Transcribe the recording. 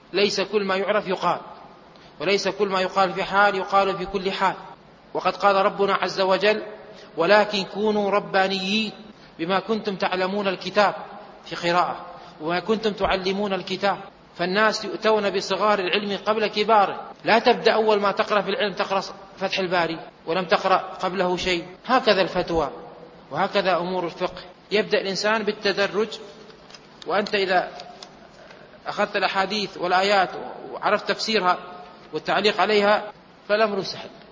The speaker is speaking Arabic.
ليس كل ما يعرف يقال، وليس كل ما يقال في حال يقال في كل حال. وقد قال ربنا عز وجل: ولكن كونوا ربانيين بما كنتم تعلمون الكتاب، في قراءة: وما كنتم تعلمون الكتاب. فالناس يؤتون بصغار العلم قبل كباره. لا تبدأ أول ما تقرأ في العلم تقرأ فتح الباري ولم تقرأ قبله شيء. هكذا الفتوى وهكذا أمور الفقه، يبدأ الإنسان بالتدرج. وأنت إذا أخذت الأحاديث والآيات وعرفت تفسيرها والتعليق عليها فالأمر سهل.